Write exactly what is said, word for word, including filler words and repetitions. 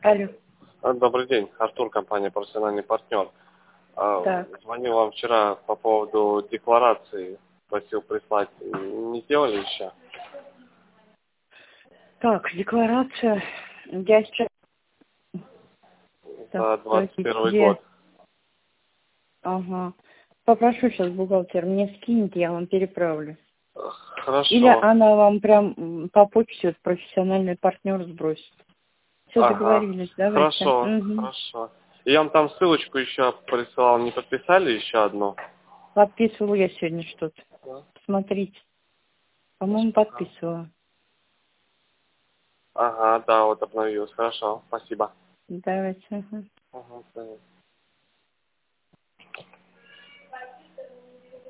Алло. Добрый день, Артур, компания «Профессиональный партнер». Так. Звонил вам вчера по поводу декларации, просил прислать. Не сделали еще? Так, декларация. Я сейчас... За Так, двадцать первый где? год. Ага. Попрошу сейчас бухгалтер, мне скинет, я вам переправлю. Хорошо. Или она вам прям м, по почте вот, профессиональный партнер сбросит. Все Ага. договорились, давайте. Хорошо, Угу. хорошо. И я вам там ссылочку еще присылал, не подписали еще одну? Подписывала я сегодня что-то. Да. Смотрите. По-моему, Ага. подписывала. Ага, да, вот обновилась. Хорошо, спасибо. Давайте. Ага. Ага, понятно.